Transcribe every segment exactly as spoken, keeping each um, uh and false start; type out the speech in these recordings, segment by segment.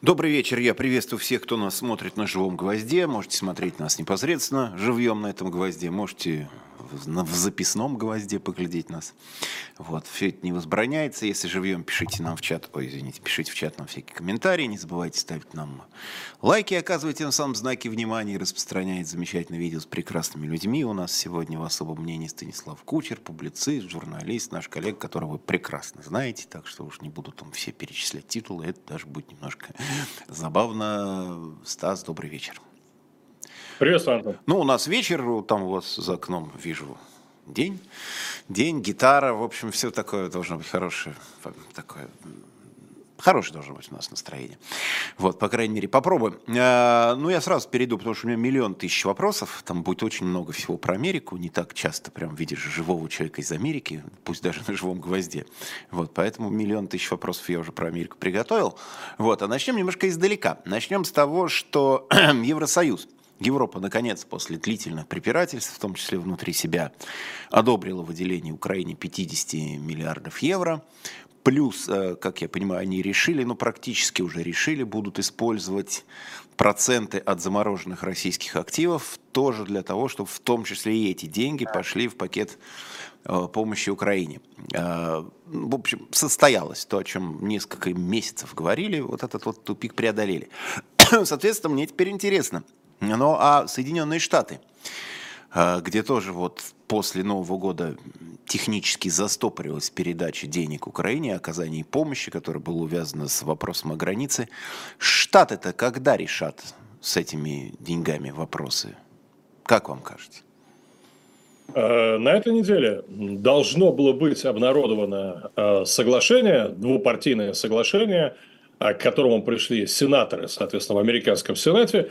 Добрый вечер. Я приветствую всех, кто нас смотрит на живом гвозде. Можете смотреть нас непосредственно живьем на этом гвозде. Можете в, на- в записном гвозде поглядеть нас. Вот. Все это не возбраняется. Если живьем, пишите нам в чат. Ой, извините, пишите в чат нам всякие комментарии. Не забывайте ставить нам лайки, оказывайте нам сам знаки внимания и распространяйте замечательные видео с прекрасными людьми. У нас сегодня в особом мнении Станислав Кучер, публицист, журналист, наш коллега, которого вы прекрасно знаете. Так что уж не буду там все перечислять титулы. Это даже будет немножко забавно. Стас, добрый вечер. Приветствую, Антон. Ну, у нас вечер, там у вас за окном вижу день. День, гитара, в общем, все такое должно быть хорошее. Такое Хорошее должно быть у нас настроение. Вот, по крайней мере, попробуем. А, ну, я сразу перейду, потому что у меня миллион тысяч вопросов. Там будет очень много всего про Америку. Не так часто прям видишь живого человека из Америки, пусть даже на живом гвозде. Вот, поэтому миллион тысяч вопросов я уже про Америку приготовил. Вот, а начнем немножко издалека. Начнем с того, что Евросоюз, Европа, наконец, после длительных препирательств, в том числе внутри себя, одобрила выделение Украине пятьдесят миллиардов евро. Плюс, как я понимаю, они решили, ну практически уже решили, будут использовать проценты от замороженных российских активов тоже для того, чтобы в том числе и эти деньги пошли в пакет помощи Украине. В общем, состоялось то, о чем несколько месяцев говорили, вот этот вот тупик преодолели. Соответственно, мне теперь интересно, ну а Соединенные Штаты, где тоже вот после Нового года технически застопорилась передача денег Украине, оказание помощи, которая была увязана с вопросом о границе. Штаты-то когда решат с этими деньгами вопросы? Как вам кажется? На этой неделе должно было быть обнародовано соглашение, двупартийное соглашение, к которому пришли сенаторы, соответственно, в американском Сенате,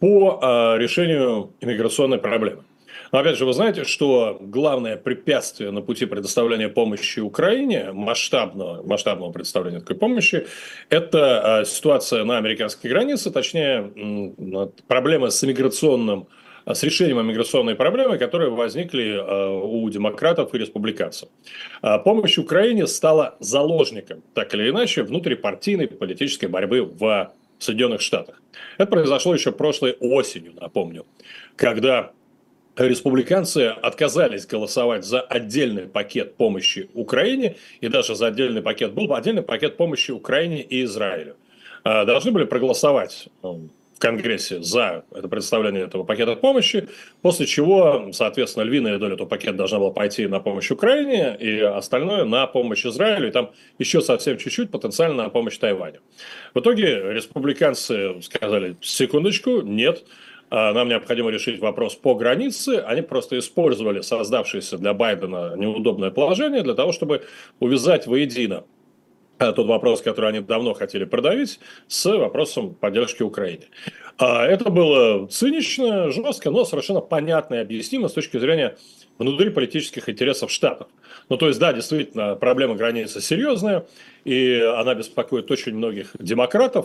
по решению иммиграционной проблемы. Но опять же, вы знаете, что главное препятствие на пути предоставления помощи Украине, масштабного, масштабного предоставления такой помощи, это ситуация на американской границе, точнее, проблемы с иммиграционным с решением миграционной проблемы, которые возникли у демократов и республиканцев. Помощь Украине стала заложником, так или иначе, внутрипартийной политической борьбы в Соединенных Штатах. Это произошло еще прошлой осенью, напомню, когда республиканцы отказались голосовать за отдельный пакет помощи Украине, и даже за отдельный пакет, был бы отдельный пакет помощи Украине и Израилю. Должны были проголосовать в Конгрессе за это представление этого пакета помощи, после чего, соответственно, львиная доля этого пакета должна была пойти на помощь Украине, и остальное на помощь Израилю, и там еще совсем чуть-чуть потенциально на помощь Тайваню. В итоге республиканцы сказали: секундочку, нет, нам необходимо решить вопрос по границе. Они просто использовали создавшееся для Байдена неудобное положение для того, чтобы увязать воедино тот вопрос, который они давно хотели продавить, с вопросом поддержки Украине. Это было цинично, жестко, но совершенно понятно и объяснимо с точки зрения внутриполитических интересов Штатов. Ну, то есть, да, действительно, проблема границы серьезная, и она беспокоит очень многих демократов.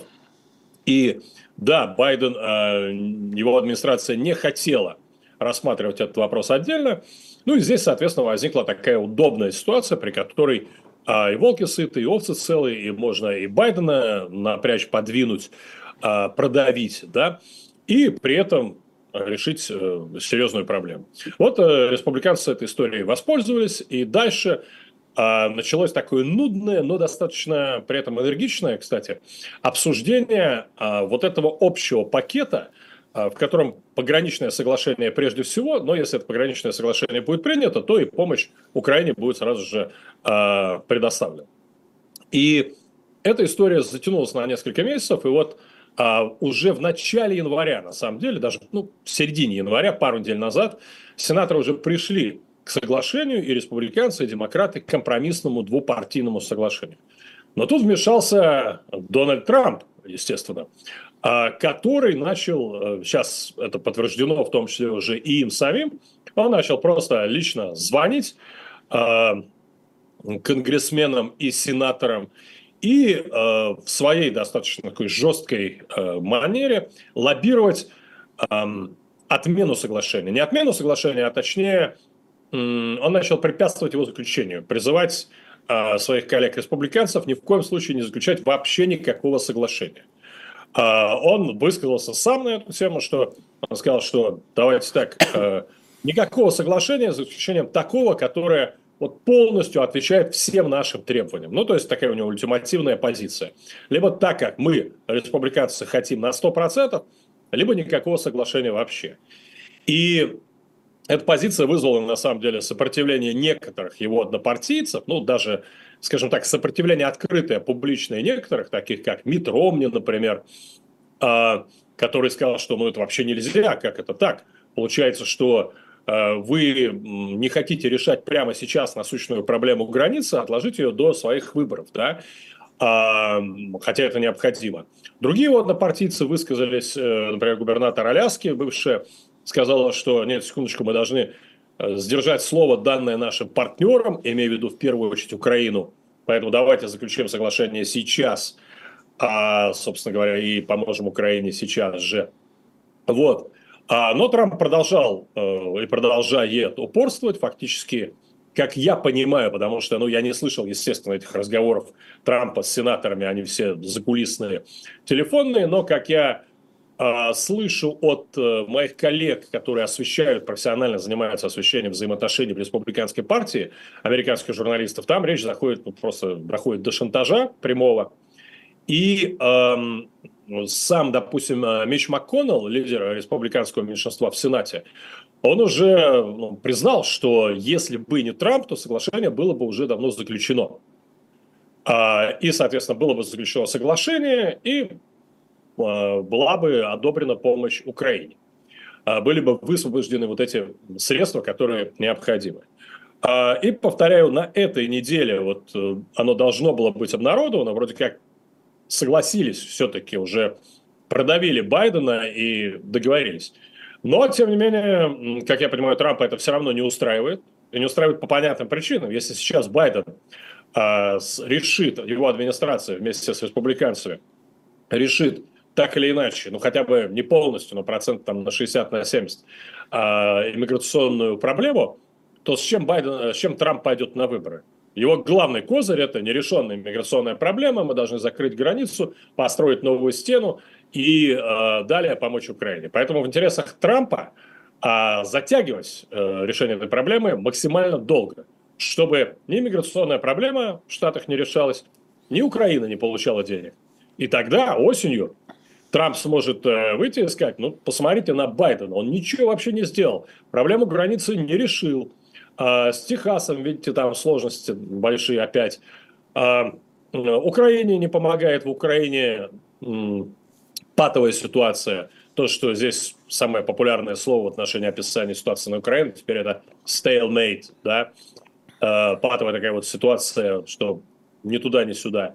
И да, Байден, его администрация не хотела рассматривать этот вопрос отдельно. Ну и здесь, соответственно, возникла такая удобная ситуация, при которой и волки сыты, и овцы целые, и можно и Байдена напрячь, подвинуть, продавить, да, и при этом решить серьезную проблему. Вот республиканцы этой историей воспользовались, и дальше началось такое нудное, но достаточно при этом энергичное, кстати, обсуждение вот этого общего пакета, в котором пограничное соглашение прежде всего, но если это пограничное соглашение будет принято, то и помощь Украине будет сразу же предоставлена. И эта история затянулась на несколько месяцев, и вот уже в начале января, на самом деле, даже ну, в середине января, пару недель назад, сенаторы уже пришли к соглашению, и республиканцы, и демократы, к компромиссному двупартийному соглашению. Но тут вмешался Дональд Трамп, естественно, который начал, сейчас это подтверждено в том числе уже и им самим, он начал просто лично звонить конгрессменам и сенаторам и э, в своей достаточно такой жесткой э, манере лоббировать э, отмену соглашения. Не отмену соглашения, а точнее э, он начал препятствовать его заключению, призывать э, своих коллег-республиканцев ни в коем случае не заключать вообще никакого соглашения. Он высказался сам на эту тему, что он сказал, что давайте так, никакого соглашения, за исключением такого, которое вот полностью отвечает всем нашим требованиям. Ну, то есть такая у него ультимативная позиция. Либо так, как мы, республиканцы, хотим на сто процентов, либо никакого соглашения вообще. И эта позиция вызвала, на самом деле, сопротивление некоторых его однопартийцев, ну, даже, скажем так, сопротивление открытое, публичное некоторых, таких как Митт Ромни, например, который сказал, что ну, это вообще нельзя, как это так? Получается, что вы не хотите решать прямо сейчас насущную проблему границы, отложить ее до своих выборов, да? А, хотя это необходимо. Другие вот однопартийцы высказались, например, губернатор Аляски, бывшая, сказала, что нет, секундочку, мы должны сдержать слово, данное нашим партнерам, имея в виду в первую очередь Украину, поэтому давайте заключим соглашение сейчас, а, собственно говоря, и поможем Украине сейчас же. Вот. Но Трамп продолжал и продолжает упорствовать, фактически, как я понимаю, потому что ну, я не слышал, естественно, этих разговоров Трампа с сенаторами, они все закулисные, телефонные, но как я э, слышу от э, моих коллег, которые освещают, профессионально занимаются освещением взаимоотношений в республиканской партии, американских журналистов, там речь заходит, ну, просто доходит до шантажа прямого. И э, сам, допустим, Митч МакКоннелл, лидер республиканского меньшинства в Сенате, он уже ну, признал, что если бы не Трамп, то соглашение было бы уже давно заключено. А, и, соответственно, было бы заключено соглашение, и а, была бы одобрена помощь Украине. А, были бы высвобождены вот эти средства, которые необходимы. А, и, повторяю, на этой неделе вот, оно должно было быть обнародовано, вроде как согласились все-таки, уже продавили Байдена и договорились. Но, тем не менее, как я понимаю, Трампа это все равно не устраивает. И не устраивает по понятным причинам. Если сейчас Байден э, решит, его администрация вместе с республиканцами решит так или иначе, ну хотя бы не полностью, но процент там на шестьдесят, на семьдесят, э, иммиграционную проблему, то с чем, Байден, с чем Трамп пойдет на выборы? Его главный козырь – это нерешенная миграционная проблема. Мы должны закрыть границу, построить новую стену и э, далее помочь Украине. Поэтому в интересах Трампа э, затягивать э, решение этой проблемы максимально долго, чтобы ни миграционная проблема в Штатах не решалась, ни Украина не получала денег. И тогда осенью Трамп сможет э, выйти и сказать, ну, посмотрите на Байдена, он ничего вообще не сделал, проблему границы не решил. А с Техасом, видите, там сложности большие опять. А, Украине не помогает, в Украине м, патовая ситуация. То, что здесь самое популярное слово в отношении описания ситуации на Украине, теперь это stalemate, да, а, патовая такая вот ситуация, что ни туда, ни сюда.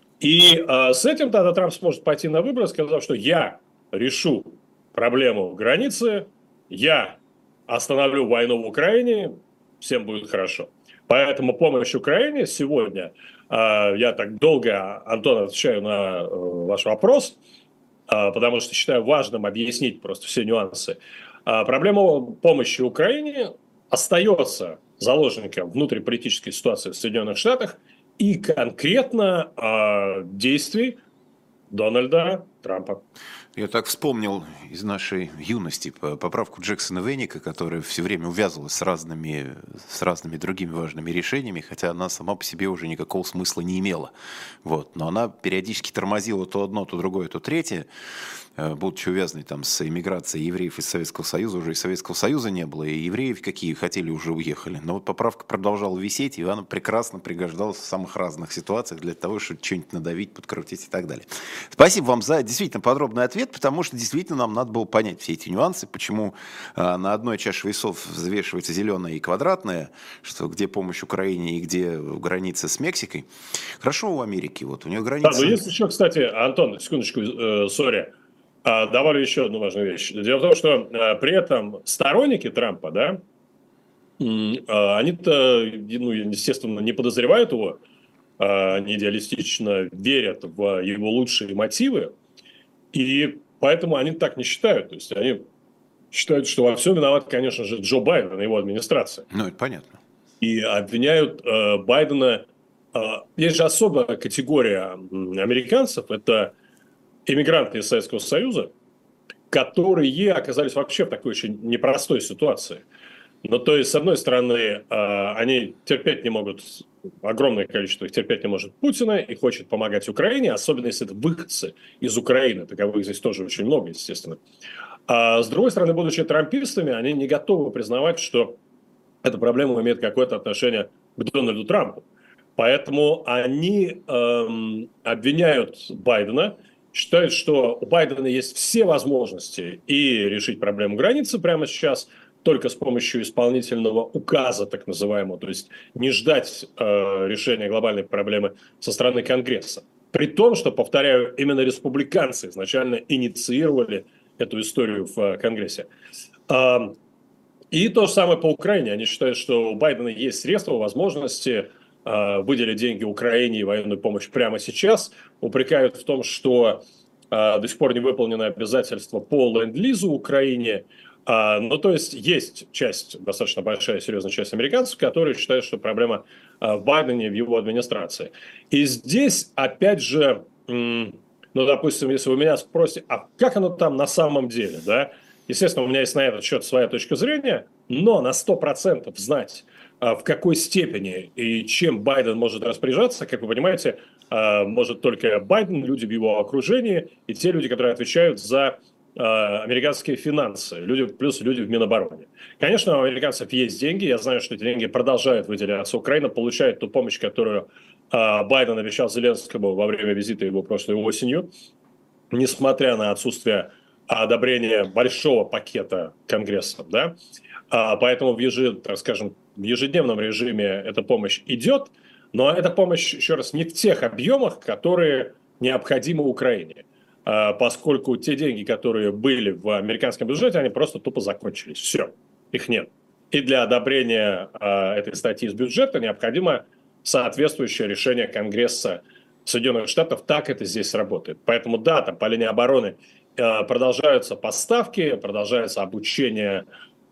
И а, с этим тогда Трамп сможет пойти на выборы, сказав, что я решу проблему границы, я остановлю войну в Украине, всем будет хорошо. Поэтому помощь Украине сегодня, э, я так долго, Антон, отвечаю на э, ваш вопрос, э, потому что считаю важным объяснить просто все нюансы. Э, проблема помощи Украине остается заложником внутриполитической ситуации в Соединенных Штатах и конкретно э, действий Дональда Трампа. Я так вспомнил из нашей юности поправку Джексона Веника, которая все время увязывалась с разными, с разными другими важными решениями, хотя она сама по себе уже никакого смысла не имела. Вот. Но она периодически тормозила то одно, то другое, то третье, будучи увязанной там с эмиграцией евреев из Советского Союза, уже и Советского Союза не было, и евреев, какие хотели, уже уехали. Но вот поправка продолжала висеть, и она прекрасно пригождалась в самых разных ситуациях для того, чтобы что-нибудь надавить, подкрутить и так далее. Спасибо вам за действительно подробный ответ, потому что действительно нам надо было понять все эти нюансы, почему а, на одной чаше весов взвешивается зеленое и квадратное, что где помощь Украине и где граница с Мексикой. Хорошо у Америки, вот у нее граница... Да, но есть еще, кстати, Антон, секундочку, э, сори, а, добавлю еще одну важную вещь. Дело в том, что а, при этом сторонники Трампа, да, а, они-то, ну, естественно, не подозревают его, а, они идеалистично верят в его лучшие мотивы, и поэтому они так не считают. То есть они считают, что во всем виноват, конечно же, Джо Байден и его администрация. Ну, это понятно. И обвиняют э, Байдена. Э, есть же особая категория американцев. Это иммигранты из Советского Союза, которые оказались вообще в такой очень непростой ситуации. Ну, то есть, с одной стороны, они терпеть не могут, огромное количество их терпеть не может Путина и хочет помогать Украине, особенно если это выходцы из Украины, таковых здесь тоже очень много, естественно. А с другой стороны, будучи трампистами, они не готовы признавать, что эта проблема имеет какое-то отношение к Дональду Трампу. Поэтому они эм, обвиняют Байдена, считают, что у Байдена есть все возможности и решить проблему границы прямо сейчас, только с помощью исполнительного указа, так называемого, то есть не ждать э, решения глобальной проблемы со стороны Конгресса. При том, что, повторяю, именно республиканцы изначально инициировали эту историю в э, Конгрессе. Э, и то же самое по Украине. Они считают, что у Байдена есть средства, возможности э, выделить деньги Украине и военную помощь прямо сейчас. Упрекают в том, что э, до сих пор не выполнены обязательства по ленд-лизу Украине. А, ну, то есть, есть часть, достаточно большая, серьезная часть американцев, которые считают, что проблема а, в Байдене, в его администрации. И здесь, опять же, м, ну, допустим, если вы меня спросите, а как оно там на самом деле, да? Естественно, у меня есть на этот счет своя точка зрения, но на сто процентов знать, а, в какой степени и чем Байден может распоряжаться, как вы понимаете, а, может только Байден, люди в его окружении и те люди, которые отвечают за американские финансы, люди, плюс люди в Минобороне. Конечно, у американцев есть деньги, я знаю, что эти деньги продолжают выделяться. Украина получает ту помощь, которую э, Байден обещал Зеленскому во время визита его прошлой осенью, несмотря на отсутствие одобрения большого пакета Конгрессом. Да? А, поэтому в, ежи, так скажем, в ежедневном режиме эта помощь идет, но эта помощь, еще раз, не в тех объемах, которые необходимы Украине. Поскольку те деньги, которые были в американском бюджете, они просто тупо закончились. Все, их нет. И для одобрения э, этой статьи из бюджета необходимо соответствующее решение Конгресса Соединенных Штатов. Так это здесь работает. Поэтому да, там по линии обороны э, продолжаются поставки, продолжается обучение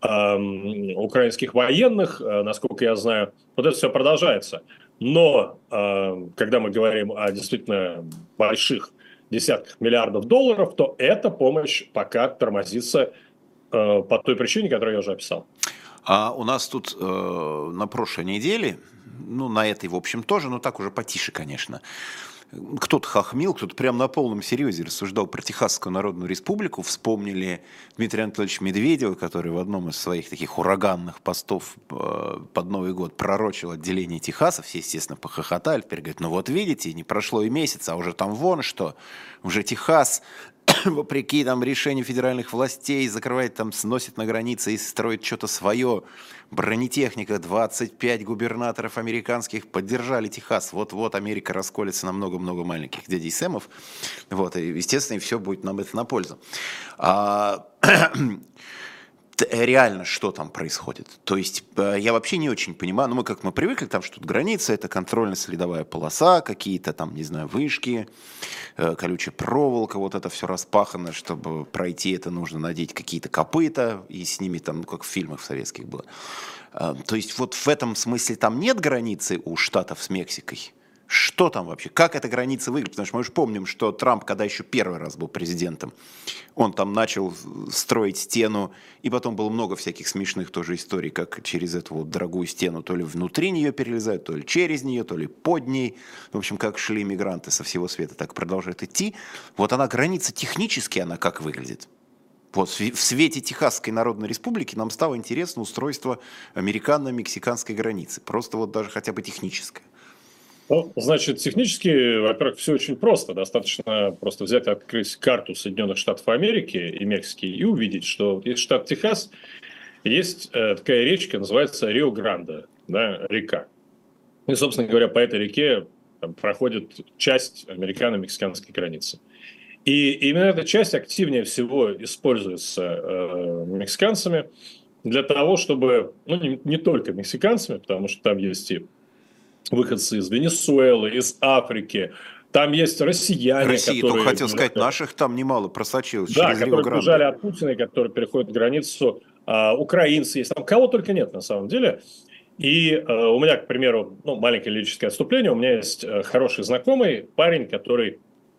э, украинских военных, э, насколько я знаю. Вот это все продолжается. Но э, когда мы говорим о действительно больших десятках миллиардов долларов, то эта помощь пока тормозится э, по той причине, которую я уже описал. А у нас тут э, на прошлой неделе, ну, на этой, в общем, тоже, но так уже потише, конечно, кто-то хохмил, кто-то прям на полном серьезе рассуждал про Техасскую Народную Республику. Вспомнили Дмитрия Анатольевича Медведева, который в одном из своих таких ураганных постов э, под Новый год пророчил отделение Техаса. Все, естественно, похохотали. Теперь говорят, ну вот видите, не прошло и месяца, а уже там вон что. Уже Техас, вопреки там решению федеральных властей, закрывает там, сносит на границе и строит что-то свое. Бронетехника, двадцать пять губернаторов американских поддержали Техас. Вот-вот Америка расколется на много-много маленьких дядей Сэмов. Вот, и, естественно, и все будет нам это на пользу. А, реально, что там происходит? То есть, я вообще не очень понимаю, ну, мы как мы привыкли, там, что тут граница, это контрольно-следовая полоса, какие-то там, не знаю, вышки, колючая проволока, вот это все распахано, чтобы пройти это нужно надеть какие-то копыта, и с ними там, ну, как в фильмах советских было. То есть, вот в этом смысле там нет границы у Штатов с Мексикой? Что там вообще? Как эта граница выглядит? Потому что мы же помним, что Трамп, когда еще первый раз был президентом, он там начал строить стену, и потом было много всяких смешных тоже историй, как через эту вот дорогую стену то ли внутри нее перелезают, то ли через нее, то ли под ней. В общем, как шли мигранты со всего света, так продолжают идти. Вот она, граница технически, она как выглядит? Вот в свете Техасской Народной Республики нам стало интересно устройство американо-мексиканской границы. Просто вот даже хотя бы техническое. Ну, значит, технически, во-первых, все очень просто. Достаточно просто взять и открыть карту Соединенных Штатов Америки и Мексики и увидеть, что есть штат Техас, есть э, такая речка, называется Рио-Гранде, да, река. И, собственно говоря, по этой реке там проходит часть американо-мексиканской границы. И именно эта часть активнее всего используется э, мексиканцами для того, чтобы, ну, не, не только мексиканцами, потому что там есть и выходцы из Венесуэлы, из Африки, там есть россияне, России, которые... только хотел сказать, наших там немало просочилось да, через которые Рио-Гранде. бежали от Путина, которые переходят границу, а, украинцы есть, там кого только нет на самом деле. И а, у меня, к примеру, ну, маленькое лирическое отступление, у меня есть а, хороший знакомый, парень, который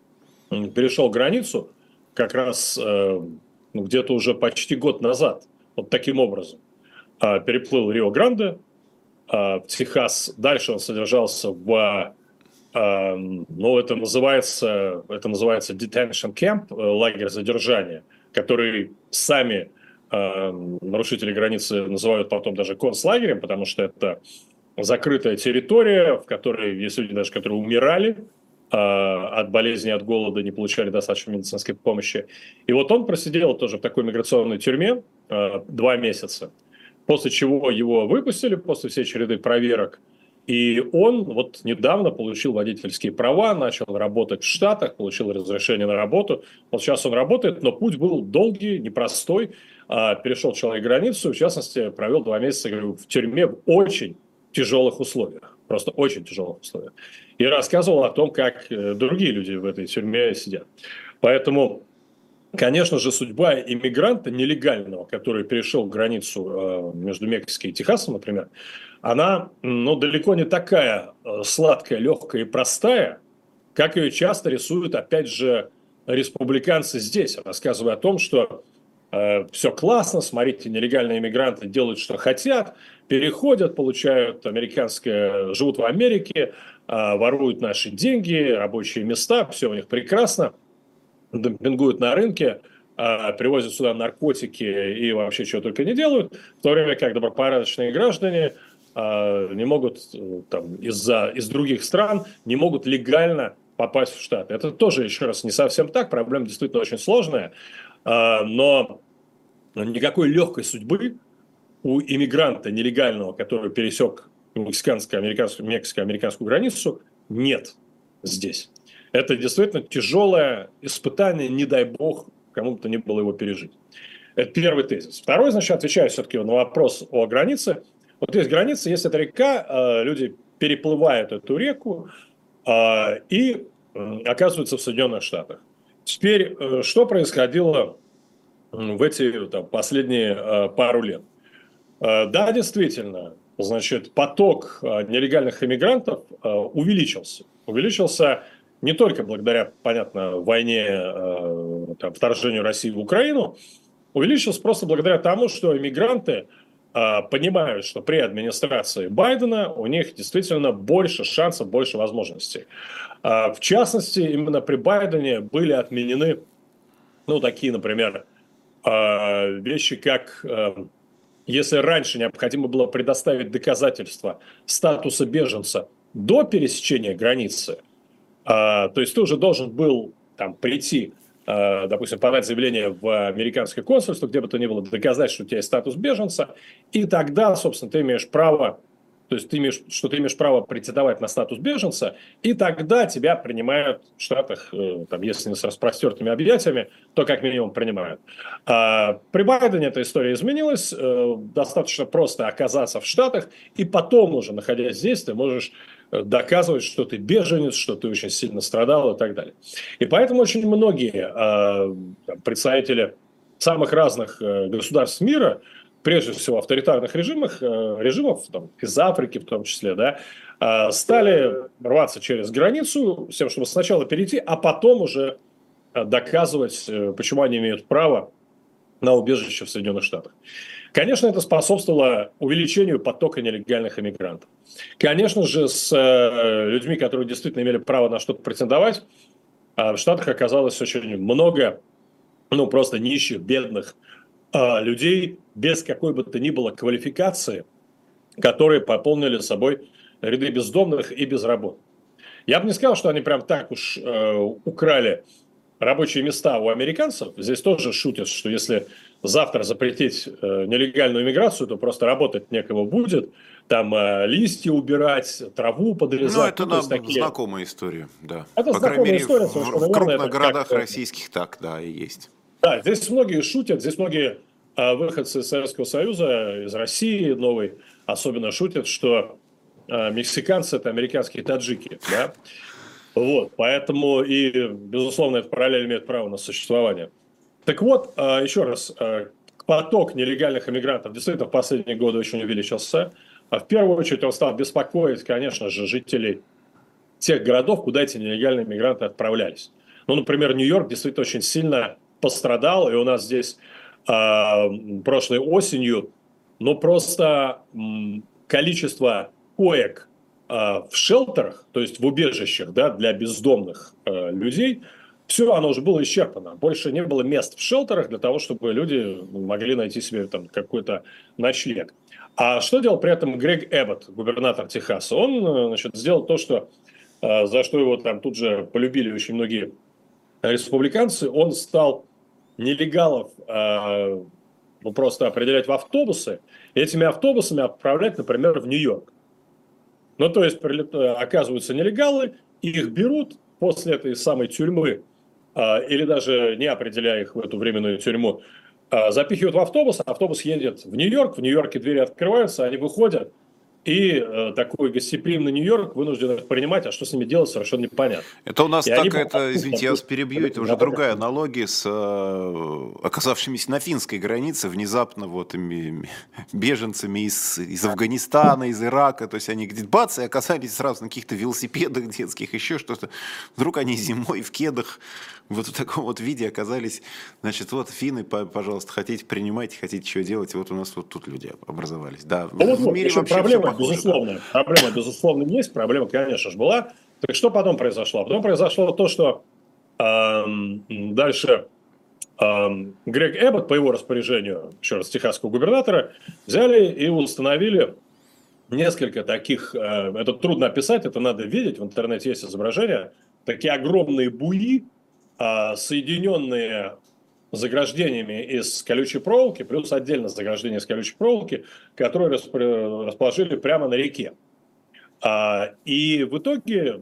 перешел границу как раз э, ну, где-то уже почти год назад. Вот таким образом. Э, переплыл Рио-Гранде э, в Техас. Дальше он содержался в... Э, ну, это называется, это называется detention camp, э, лагерь задержания, который сами э, нарушители границы называют потом даже концлагерем, потому что это закрытая территория, в которой есть люди даже, которые умирали э, от болезни, от голода, не получали достаточно медицинской помощи. И вот он просидел тоже в такой миграционной тюрьме э, два месяца, после чего его выпустили после всей череды проверок. И он вот недавно получил водительские права, начал работать в Штатах, получил разрешение на работу. Вот сейчас он работает, но путь был долгий, непростой. Э, перешел человек границу, в частности, провел два месяца, говорю, в тюрьме в очень тяжелых условиях, просто очень тяжелых условиях. И рассказывал о том, как другие люди в этой тюрьме сидят. Поэтому, конечно же, судьба иммигранта нелегального, который перешел границу между Мексикой и Техасом, например, она, ну, далеко не такая сладкая, легкая и простая, как ее часто рисуют, опять же, республиканцы здесь, рассказывая о том, что все классно, смотрите, нелегальные иммигранты делают, что хотят, переходят, получают американское, живут в Америке, воруют наши деньги, рабочие места, все у них прекрасно, демпингуют на рынке, привозят сюда наркотики и вообще чего только не делают, в то время как добропорядочные граждане не могут там, из-за, из других стран не могут легально попасть в Штаты. Это тоже, еще раз, не совсем так, проблема действительно очень сложная. Но никакой легкой судьбы у иммигранта нелегального, который пересек мексиканско-американскую, мексико-американскую границу, нет здесь. Это действительно тяжелое испытание, не дай бог, кому-то не было его пережить. Это первый тезис. Второй, значит, отвечаю все-таки на вопрос о границе. Вот есть граница, есть эта река, люди переплывают эту реку и оказываются в Соединенных Штатах. Теперь, что происходило в эти там, последние э, пару лет? Э, да, действительно, значит, поток э, нелегальных иммигрантов э, увеличился. Увеличился не только благодаря, понятно, войне, э, там, вторжению России в Украину, увеличился просто благодаря тому, что иммигранты э, понимают, что при администрации Байдена у них действительно больше шансов, больше возможностей. Э, в частности, именно при Байдене были отменены, ну, такие, например, э, вещи, как э, если раньше необходимо было предоставить доказательства статуса беженца до пересечения границы, э, то есть ты уже должен был там прийти, э, допустим, подать заявление в американское консульство, где бы то ни было, доказать, что у тебя есть статус беженца, и тогда, собственно, ты имеешь право, то есть ты имеешь, что ты имеешь право претендовать на статус беженца, и тогда тебя принимают в Штатах, э, там, если не с распростертыми объятиями, то как минимум принимают. А при Байдене эта история изменилась, э, достаточно просто оказаться в Штатах, и потом уже, находясь здесь, ты можешь доказывать, что ты беженец, что ты очень сильно страдал и так далее. И поэтому очень многие э, представители самых разных э, государств мира, прежде всего авторитарных режимах, режимов там, из Африки в том числе, да, стали рваться через границу, с тем, чтобы сначала перейти, а потом уже доказывать, почему они имеют право на убежище в Соединенных Штатах. Конечно, это способствовало увеличению потока нелегальных иммигрантов. Конечно же, с людьми, которые действительно имели право на что-то претендовать, в Штатах оказалось очень много, ну, просто нищих, бедных людей без какой бы то ни было квалификации, которые пополнили собой ряды бездомных и безработных. Я бы не сказал, что они прям так уж э, украли рабочие места у американцев. Здесь тоже шутят, что если завтра запретить э, нелегальную иммиграцию, то просто работать некого будет, там э, листья убирать, траву подрезать. Ну, это ну, нам такие... знакомая история, да. Это По крайней мере, история, в, в крупных городах как... российских так, да, и есть. Да, здесь многие шутят, здесь многие а, выходцы из Советского Союза, из России новой, особенно шутят, что а, мексиканцы – это американские таджики, да? Вот, поэтому и, безусловно, этот параллель имеет право на существование. Так вот, а, еще раз, а, поток нелегальных иммигрантов действительно в последние годы очень увеличился. А в первую очередь он стал беспокоить, конечно же, жителей тех городов, куда эти нелегальные иммигранты отправлялись. Ну, например, Нью-Йорк действительно очень сильно пострадал, и у нас здесь э, прошлой осенью, ну, просто м, количество коек э, в шелтерах, то есть в убежищах, да, для бездомных э, людей, все, оно уже было исчерпано. Больше не было мест в шелтерах для того, чтобы люди могли найти себе там какой-то ночлег. А что делал при этом Грег Эббот, губернатор Техаса? Он, значит, сделал то, что, э, за что его там тут же полюбили очень многие республиканцы. Он стал нелегалов э, ну, просто определять в автобусы, и этими автобусами отправлять, например, в Нью-Йорк. Ну, то есть, оказываются нелегалы, их берут после этой самой тюрьмы, э, или даже не определяя их в эту временную тюрьму, э, запихивают в автобус, автобус едет в Нью-Йорк, в Нью-Йорке двери открываются, они выходят, и э, такой гостеприимный Нью-Йорк вынужден их принимать, а что с ними делать, совершенно непонятно. Это у нас И так, они... это, извините, я вас перебью, это уже другая аналогия с э, оказавшимися на финской границе внезапно вот ими, беженцами из, из Афганистана, из Ирака, то есть они где-то бац, и оказались сразу на каких-то велосипедах детских, еще что-то. Вдруг они зимой в кедах вот в таком вот виде оказались, значит, вот финны, пожалуйста, хотите принимайте, хотите что делать, вот у нас вот тут люди образовались. Да, ну, в вот, мире вот, вообще проблема, все похоже. безусловно, Да. проблема, безусловно, есть, проблема, конечно же, была. Так что потом произошло? Потом произошло то, что эм, дальше эм, Грег Эббот по его распоряжению, еще раз, техасского губернатора, взяли и установили несколько таких, э, это трудно описать, это надо видеть, в интернете есть изображения, такие огромные буи, э, соединенные заграждениями из колючей проволоки, плюс отдельно заграждение из колючей проволоки, которые расположили прямо на реке. А, и в итоге,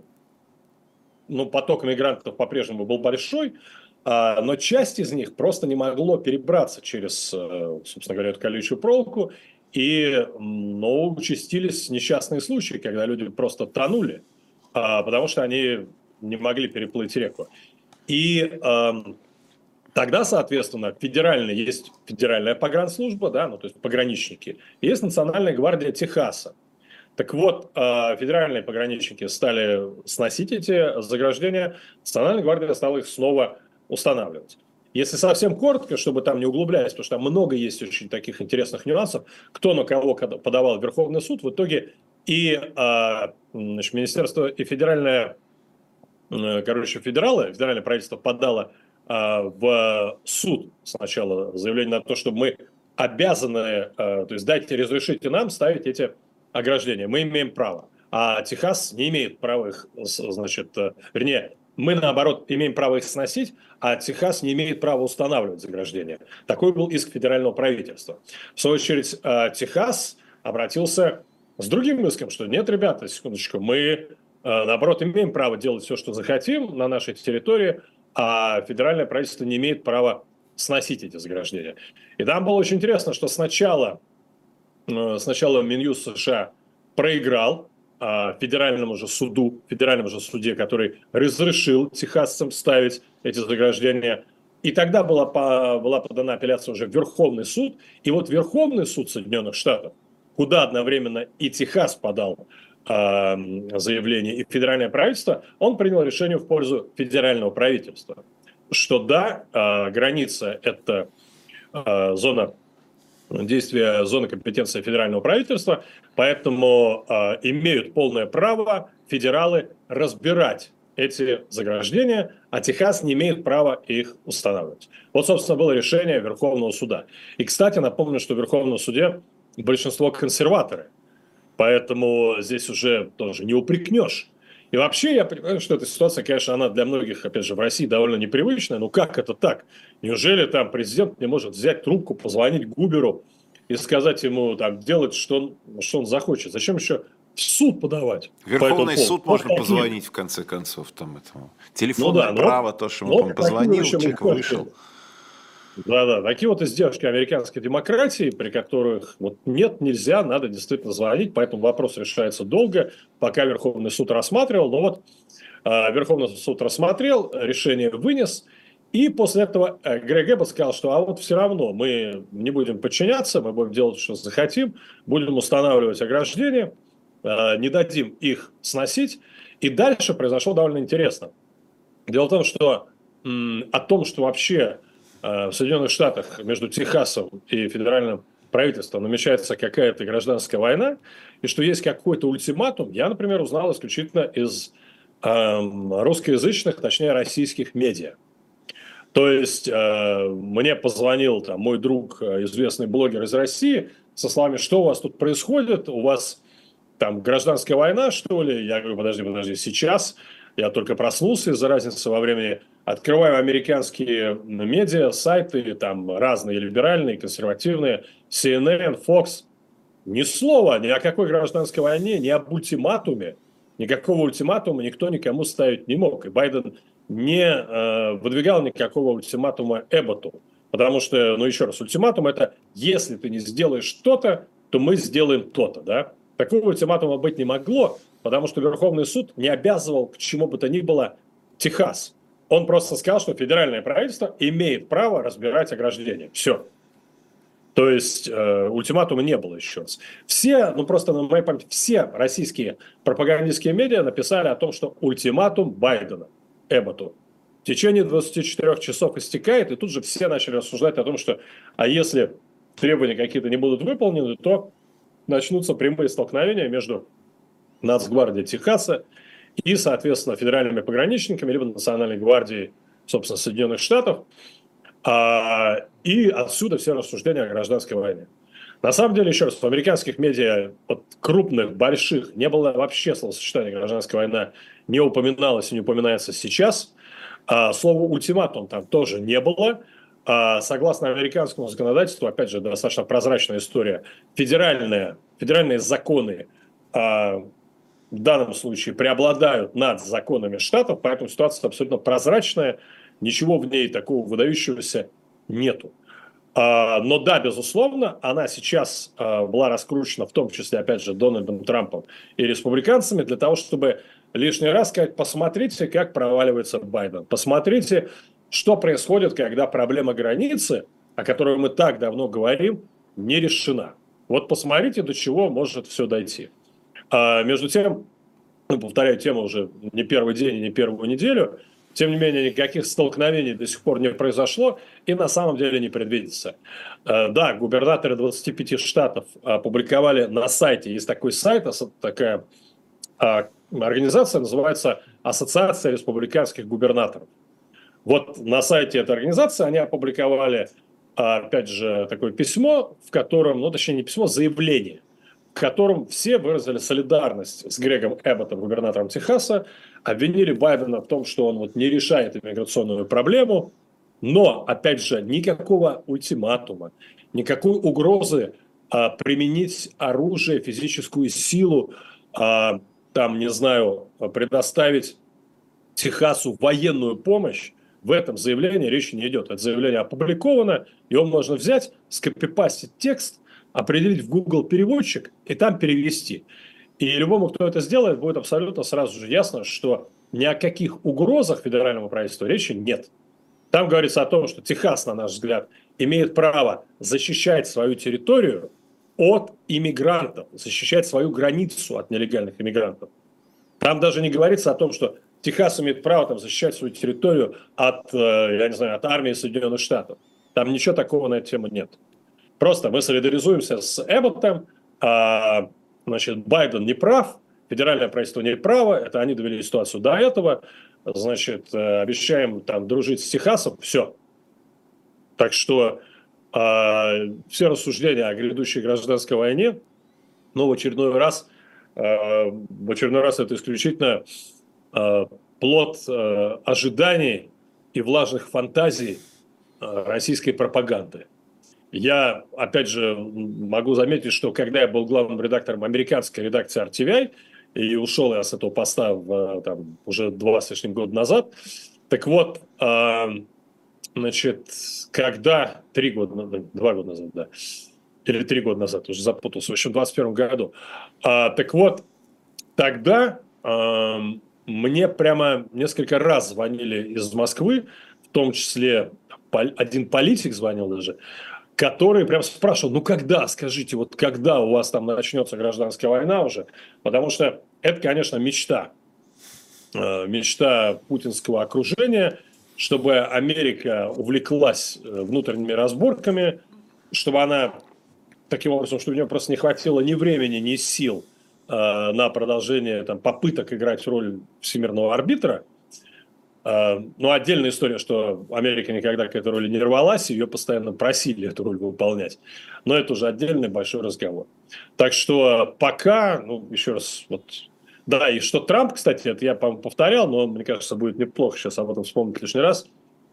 ну, поток мигрантов по-прежнему был большой, а, но часть из них просто не могло перебраться через, собственно говоря, эту колючую проволоку, и, ну, участились несчастные случаи, когда люди просто тонули, а, потому что они не могли переплыть реку. И а, тогда, соответственно, федеральная, есть федеральная погранслужба, да, ну, то есть пограничники, и есть Национальная гвардия Техаса. Так вот, федеральные пограничники стали сносить эти заграждения, Национальная гвардия стала их снова устанавливать. Если совсем коротко, чтобы там не углубляясь, потому что там много есть очень таких интересных нюансов, кто на кого подавал в Верховный суд, в итоге и значит, министерство, и федеральное, короче, федералы, федеральное правительство подало в суд сначала заявление на то, что мы обязаны, то есть дайте, разрешите нам ставить эти ограждения. Мы имеем право. А Техас не имеет права их, значит, вернее, мы, наоборот, имеем право их сносить, а Техас не имеет права устанавливать заграждения. Такой был иск федерального правительства. В свою очередь, Техас обратился с другим иском, что нет, ребята, секундочку, мы, наоборот, имеем право делать все, что захотим на нашей территории, а федеральное правительство не имеет права сносить эти заграждения. И там было очень интересно, что сначала, сначала Минюст США проиграл а, федеральному же суду, федеральному же суде, который разрешил техасцам ставить эти заграждения. И тогда была, по, была подана апелляция уже в Верховный суд. И вот Верховный суд Соединенных Штатов, куда одновременно и Техас подал а, заявление, и федеральное правительство, он принял решение в пользу федерального правительства. Что да, а, граница – это а, зона действия, зоны компетенции федерального правительства, поэтому а, имеют полное право федералы разбирать эти заграждения, а Техас не имеет права их устанавливать. Вот, собственно, было решение Верховного суда. И, кстати, напомню, что в Верховном суде большинство консерваторы, поэтому здесь уже тоже не упрекнешь. И вообще, я понимаю, что эта ситуация, конечно, она для многих, опять же, в России довольно непривычная. Ну как это так? Неужели там президент не может взять трубку, позвонить Губеру и сказать ему там делать, что он, что он захочет? Зачем еще в суд подавать? Верховный суд можно вот позвонить, в конце концов, там этому. Телефонное ну, да, право, но, то, что ему вот позвонил, человек вышел. Да-да, такие вот издержки американской демократии, при которых вот нет, нельзя, надо действительно звонить, поэтому вопрос решается долго, пока Верховный суд рассматривал. Но вот э, Верховный суд рассмотрел, решение вынес, и после этого э, Грег Эббот сказал, что а вот все равно мы не будем подчиняться, мы будем делать, что захотим, будем устанавливать ограждения, э, не дадим их сносить. И дальше произошло довольно интересно. Дело в том, что м, о том, что вообще э, в Соединенных Штатах между Техасом и федеральным правительством намечается какая-то гражданская война, и что есть какой-то ультиматум, я, например, узнал исключительно из э, русскоязычных, точнее, российских медиа. То есть э, мне позвонил там, мой друг, э, известный блогер из России, со словами, что у вас тут происходит, у вас там гражданская война, что ли? Я говорю, подожди, подожди, сейчас я только проснулся из-за разницы во времени, открываю американские медиа, сайты, там разные, либеральные, консервативные, си эн эн, Fox, ни слова ни о какой гражданской войне, ни об ультиматуме. Никакого ультиматума никто никому ставить не мог. И Байден не э, выдвигал никакого ультиматума Эбботу. Потому что, ну еще раз, ультиматум – это если ты не сделаешь что-то, то мы сделаем то-то. Да? Такого ультиматума быть не могло, потому что Верховный суд не обязывал к чему бы то ни было Техас. Он просто сказал, что федеральное правительство имеет право разбирать ограждения. Все. То есть э, ультиматума не было еще раз. Все, ну просто на моей памяти, все российские пропагандистские медиа написали о том, что ультиматум Байдена Эбботу в течение двадцати четырёх часов истекает, и тут же все начали рассуждать о том, что а если требования какие-то не будут выполнены, то начнутся прямые столкновения между Нацгвардией Техаса и, соответственно, федеральными пограничниками, либо Национальной гвардией, собственно, Соединенных Штатов. А, и отсюда все рассуждения о гражданской войне. На самом деле, еще раз, в американских медиа, вот, крупных, больших, не было вообще словосочетания «гражданская война», не упоминалось и не упоминается сейчас. А, слова «ультиматум» там тоже не было. А, согласно американскому законодательству, опять же, достаточно прозрачная история, федеральные, федеральные законы а, в данном случае преобладают над законами штатов, поэтому ситуация абсолютно прозрачная. Ничего в ней такого выдающегося нету. А, но да, безусловно, она сейчас а, была раскручена, в том числе, опять же, Дональдом Трампом и республиканцами, для того, чтобы лишний раз сказать, посмотрите, как проваливается Байден. Посмотрите, что происходит, когда проблема границы, о которой мы так давно говорим, не решена. Вот посмотрите, до чего может все дойти. А, между тем, ну, повторяю, тему уже не первый день и не первую неделю. Тем не менее, никаких столкновений до сих пор не произошло и на самом деле не предвидится. Да, губернаторы двадцати пяти штатов опубликовали на сайте, есть такой сайт, такая организация, называется Ассоциация республиканских губернаторов. Вот на сайте этой организации они опубликовали, опять же, такое письмо, в котором, ну точнее не письмо, заявление, в котором все выразили солидарность с Грегом Эбботом, губернатором Техаса, обвинили Байдена в том, что он вот не решает иммиграционную проблему, но, опять же, никакого ультиматума, никакой угрозы а, применить оружие, физическую силу, а, там, не знаю, предоставить Техасу военную помощь, в этом заявлении речи не идет. Это заявление опубликовано, его можно взять, скопипастить текст, определить в Google переводчик и там перевести. И любому, кто это сделает, будет абсолютно сразу же ясно, что ни о каких угрозах федеральному правительству речи нет. Там говорится о том, что Техас, на наш взгляд, имеет право защищать свою территорию от иммигрантов, защищать свою границу от нелегальных иммигрантов. Там даже не говорится о том, что Техас имеет право там, защищать свою территорию от, я не знаю, от армии Соединенных Штатов. Там ничего такого на эту тему нет. Просто мы солидаризуемся с Эбботом, а, значит, Байден не прав, федеральное правительство не право, это они довели ситуацию до этого, значит, обещаем там дружить с Техасом, все. Так что а, все рассуждения о грядущей гражданской войне, ну, в очередной раз, а, в очередной раз это исключительно а, плод а, ожиданий и влажных фантазий а, российской пропаганды. Я, опять же, могу заметить, что когда я был главным редактором американской редакции ар ти ви ай, и ушел я с этого поста в, там, уже два с лишним года назад, так вот, э, значит, когда, три года, два года назад, да, или три года назад, уже запутался, в общем, в двадцать первом году, э, так вот, тогда э, мне прямо несколько раз звонили из Москвы, в том числе один политик звонил даже, который прям спрашивал, ну когда, скажите, вот когда у вас там начнется гражданская война уже? Потому что это, конечно, мечта. Мечта путинского окружения, чтобы Америка увлеклась внутренними разборками, чтобы она таким образом, чтобы у нее просто не хватило ни времени, ни сил э, на продолжение там, попыток играть роль всемирного арбитра. Э, ну, отдельная история, что Америка никогда к этой роли не рвалась, ее постоянно просили эту роль выполнять. Но это уже отдельный большой разговор. Так что пока, ну, еще раз, вот, да, и что Трамп, кстати, это я, по-моему, повторял, но мне кажется, будет неплохо сейчас об этом вспомнить лишний раз.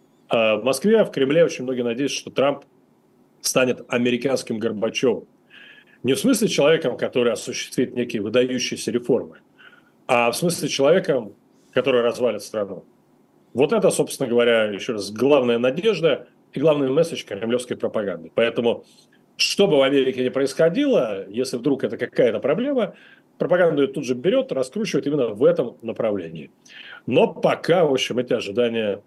Э, в Москве, в Кремле очень многие надеются, что Трамп станет американским Горбачевым. Не в смысле человеком, который осуществит некие выдающиеся реформы, а в смысле человеком, который развалит страну. Вот это, собственно говоря, еще раз, главная надежда и главный месседж кремлевской пропаганды. Поэтому, что бы в Америке ни происходило, если вдруг это какая-то проблема, пропаганду ее тут же берет, раскручивает именно в этом направлении. Но пока, в общем, эти ожидания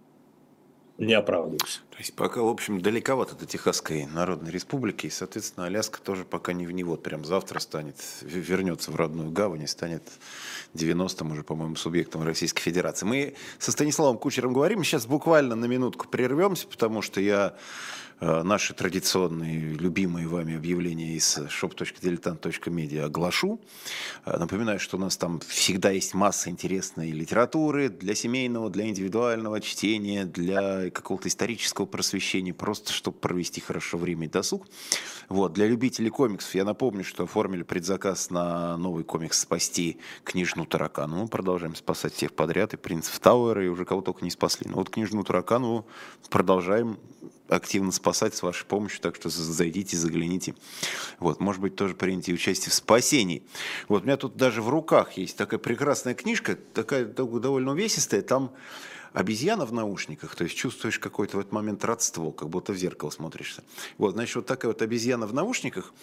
не оправдываются. То есть пока, в общем, далековато до Техасской Народной Республики, и, соответственно, Аляска тоже пока не в него. Вот прям завтра станет, вернется в родную гавань и станет девяностым уже, по-моему, субъектом Российской Федерации. Мы со Станиславом Кучером говорим, сейчас буквально на минутку прервемся, потому что я э, наши традиционные, любимые вами объявления из шоп точка дилетант точка медиа оглашу. Э, напоминаю, что у нас там всегда есть масса интересной литературы для семейного, для индивидуального чтения, для какого-то исторического просвещения, просто чтобы провести хорошо время и досуг. Вот. Для любителей комиксов я напомню, что оформили предзаказ на новый комикс «Спасти княжну Тараканову». Мы продолжаем спасать всех подряд, и принцев Тауэра, и уже кого только не спасли. Но вот княжну Тараканову продолжаем активно спасать с вашей помощью, так что зайдите, загляните. Вот, может быть, тоже примите участие в спасении. Вот, у меня тут даже в руках есть такая прекрасная книжка, такая довольно увесистая, там обезьяна в наушниках, то есть чувствуешь какой-то в этот момент родство, как будто в зеркало смотришься. Вот, значит, вот такая вот обезьяна в наушниках.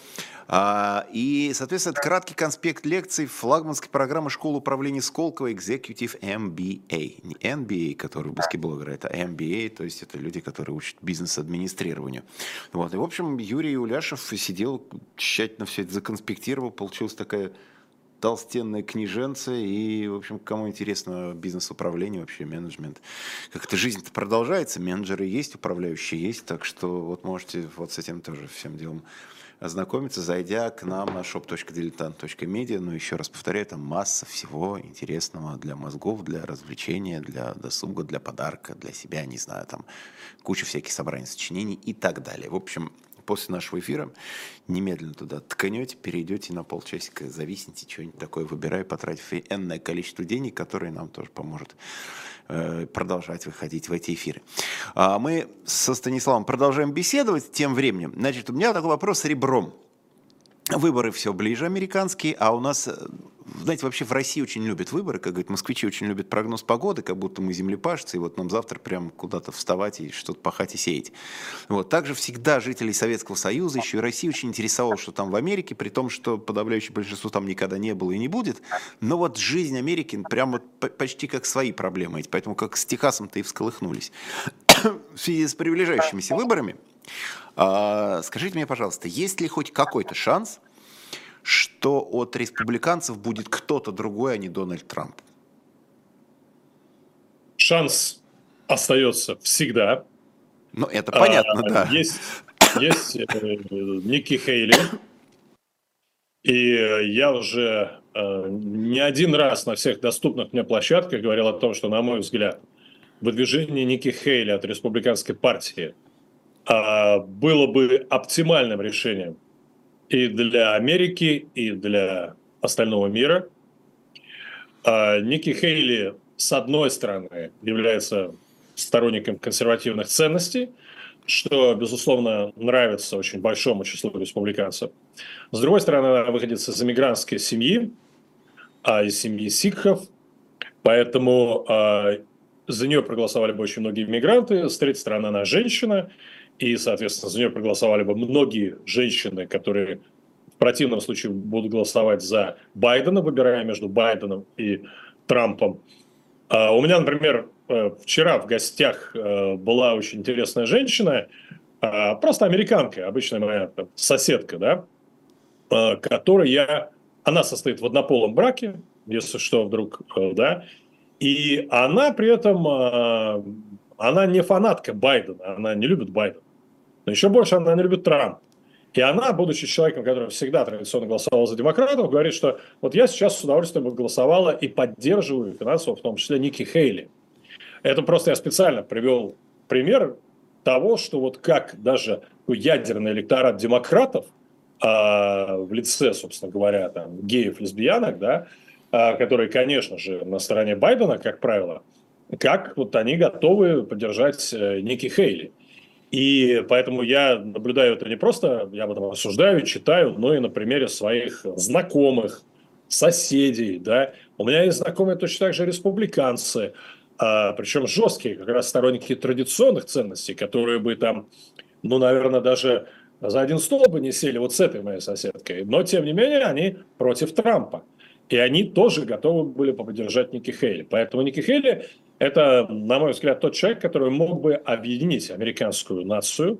А, и, соответственно, это краткий конспект лекций флагманской программы школы управления Сколково Executive эм би эй. Не эн би эй, который в баскетбол играет, а эм би эй, то есть это люди, которые учат бизнес-администрированию. Вот, и, в общем, Юрий Уляшев сидел, тщательно все это законспектировал, получилась такая толстенная книженца, и, в общем, кому интересно бизнес-управление, вообще менеджмент. Как-то жизнь-то продолжается, менеджеры есть, управляющие есть, так что вот можете вот с этим тоже всем делом ознакомиться, зайдя к нам на шоп точка дилетант точка медиа. Но еще раз повторяю, там масса всего интересного для мозгов, для развлечения, для досуга, для подарка, для себя, не знаю, там куча всяких собраний, сочинений и так далее. В общем, после нашего эфира немедленно туда тканете, перейдете на полчасика, зависните, что-нибудь такое выбирая, потратив энное количество денег, которое нам тоже поможет э, продолжать выходить в эти эфиры. А мы со Станиславом продолжаем беседовать тем временем. Значит, у меня такой вопрос с ребром. Выборы все ближе американские, а у нас, знаете, вообще в России очень любят выборы, как говорят, москвичи очень любят прогноз погоды, как будто мы землепашцы, и вот нам завтра прям куда-то вставать и что-то пахать и сеять. Вот. Также всегда жителей Советского Союза, еще и России очень интересовало, что там в Америке, при том, что подавляющее большинство там никогда не было и не будет, но вот жизнь Америки прям вот почти как свои проблемы, поэтому как с Техасом-то и всколыхнулись. В связи с приближающимися выборами, а, скажите мне, пожалуйста, есть ли хоть какой-то шанс, что от республиканцев будет кто-то другой, а не Дональд Трамп? Шанс остается всегда. Ну, это понятно, а, да. Есть, есть э, Никки Хейли. И я уже э, не один раз на всех доступных мне площадках говорил о том, что, на мой взгляд, выдвижение Никки Хейли от республиканской партии э, было бы оптимальным решением и для Америки, и для остального мира. Э, Никки Хейли, с одной стороны, является сторонником консервативных ценностей, что, безусловно, нравится очень большому числу республиканцев. С другой стороны, она выходит из иммигрантской семьи, а из семьи сикхов, поэтому а, за нее проголосовали бы очень многие иммигранты. С третьей стороны, она женщина, и, соответственно, за нее проголосовали бы многие женщины, которые в противном случае будут голосовать за Байдена, выбирая между Байденом и Трампом. А, у меня, например, вчера в гостях была очень интересная женщина, просто американка, обычная моя там, соседка, да, которой я... Она состоит в однополом браке, если что, вдруг, да, и она при этом... она не фанатка Байдена, она не любит Байдена. Но еще больше она не любит Трампа. И она, будучи человеком, который всегда традиционно голосовал за демократов, говорит, что вот я сейчас с удовольствием бы голосовала и поддерживаю финансово, в том числе Ники Хейли. Это просто я специально привел пример того, что вот как даже ядерный электорат демократов а, в лице, собственно говоря, там, геев, лесбиянок, да, а, которые, конечно же, на стороне Байдена, как правило, как вот они готовы поддержать э, Ники Хейли. И поэтому я наблюдаю это не просто, я об этом рассуждаю, читаю, но и на примере своих знакомых, соседей. Да. У меня есть знакомые точно так же республиканцы, а, причем жесткие, как раз сторонники традиционных ценностей, которые бы там, ну, наверное, даже за один стол бы не сели вот с этой моей соседкой. Но, тем не менее, они против Трампа. И они тоже готовы были поддержать Ники Хейли. Поэтому Ники Хейли – это, на мой взгляд, тот человек, который мог бы объединить американскую нацию.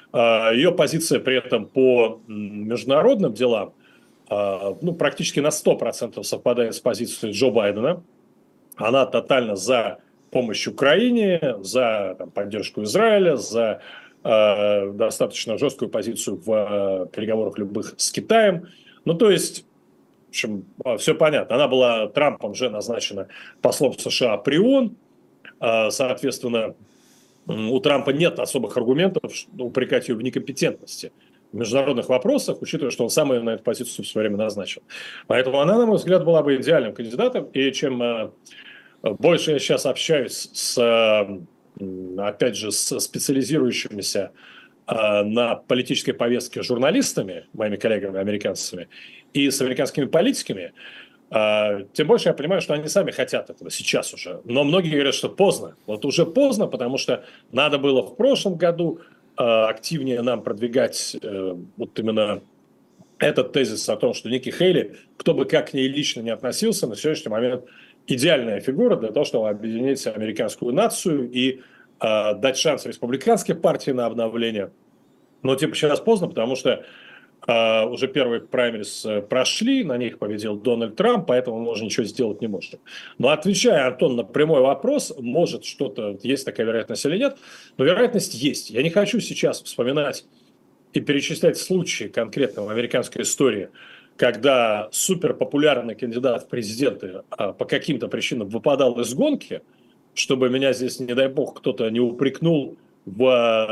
Ее позиция при этом по международным делам ну, практически на сто процентов совпадает с позицией Джо Байдена. Она тотально за помощь Украине, за там, поддержку Израиля, за э, достаточно жесткую позицию в э, переговорах любых с Китаем. Ну, то есть, в общем, все понятно. Она была Трампом же назначена послом США при ООН. Э, соответственно, у Трампа нет особых аргументов упрекать ее в некомпетентности в международных вопросах, учитывая, что он сам ее на эту позицию в свое время назначил. Поэтому она, на мой взгляд, была бы идеальным кандидатом. И чем э, больше я сейчас общаюсь с, опять же, с специализирующимися э, на политической повестке журналистами, моими коллегами американцами, и с американскими политиками, э, тем больше я понимаю, что они сами хотят этого сейчас уже. Но многие говорят, что поздно. Вот уже поздно, потому что надо было в прошлом году э, активнее нам продвигать э, вот именно этот тезис о том, что Ники Хейли, кто бы как к ней лично не относился, на сегодняшний момент идеальная фигура для того, чтобы объединить американскую нацию и э, дать шанс республиканской партии на обновление. Но типа сейчас поздно, потому что э, уже первые праймерис прошли, на них победил Дональд Трамп, поэтому мы уже ничего сделать не можем. Но отвечая, Антон, на прямой вопрос, может что-то, есть такая вероятность или нет, но вероятность есть. Я не хочу сейчас вспоминать и перечислять случаи конкретно в американской истории, когда суперпопулярный кандидат в президенты а, по каким-то причинам выпадал из гонки, чтобы меня здесь, не дай бог, кто-то не упрекнул в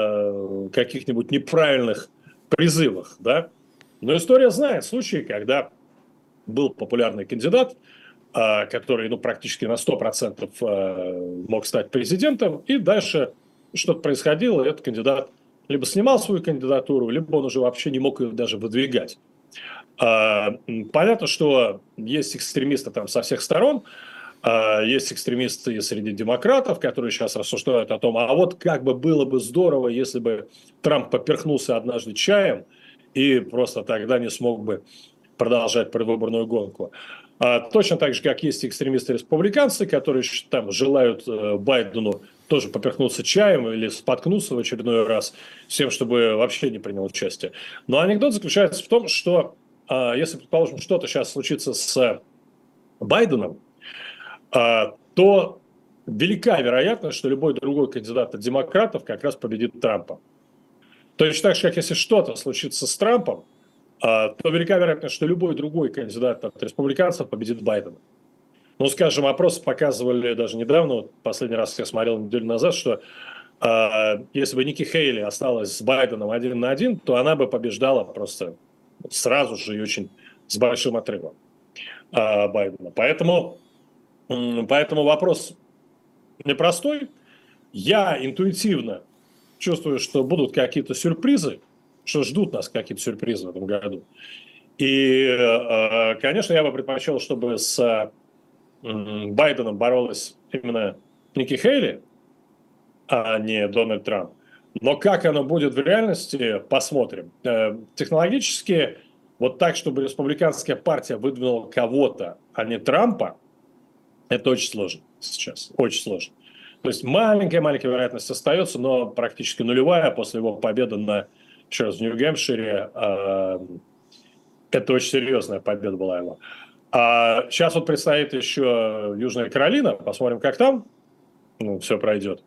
а, каких-нибудь неправильных призывах. Да? Но история знает случаи, когда был популярный кандидат, а, который ну, практически на сто процентов а, мог стать президентом, и дальше что-то происходило, и этот кандидат либо снимал свою кандидатуру, либо он уже вообще не мог ее даже выдвигать. Понятно, что есть экстремисты там со всех сторон, есть экстремисты среди демократов, которые сейчас рассуждают о том, а вот как бы было бы здорово, если бы Трамп поперхнулся однажды чаем и просто тогда не смог бы продолжать предвыборную гонку. Точно так же, как есть экстремисты-республиканцы, которые там желают Байдену тоже поперхнуться чаем или споткнуться в очередной раз с тем, чтобы вообще не принял участие. Но анекдот заключается в том, что если, предположим, что-то сейчас случится с Байденом, то велика вероятность, что любой другой кандидат от демократов как раз победит Трампа. Точно так же, как если что-то случится с Трампом, то велика вероятность, что любой другой кандидат от республиканцев победит Байдена. Ну, скажем, опросы показывали даже недавно, вот последний раз я смотрел неделю назад, что э, если бы Ники Хейли осталась с Байденом один на один, то она бы побеждала просто сразу же и очень с большим отрывом э, Байдена. Поэтому, э, поэтому вопрос непростой. Я интуитивно чувствую, что будут какие-то сюрпризы, что ждут нас какие-то сюрпризы в этом году. И, э, конечно, я бы предпочел, чтобы с Байденом боролась именно Ники Хейли, а не Дональд Трамп. Но как оно будет в реальности, посмотрим. Технологически, вот так, чтобы республиканская партия выдвинула кого-то, а не Трампа, это очень сложно сейчас. Очень сложно. То есть маленькая-маленькая вероятность остается, но практически нулевая после его победы на, еще раз, в Нью-Гэмпшире. Это очень серьезная победа была его. А сейчас вот предстоит еще Южная Каролина. Посмотрим, как там ну, все пройдет.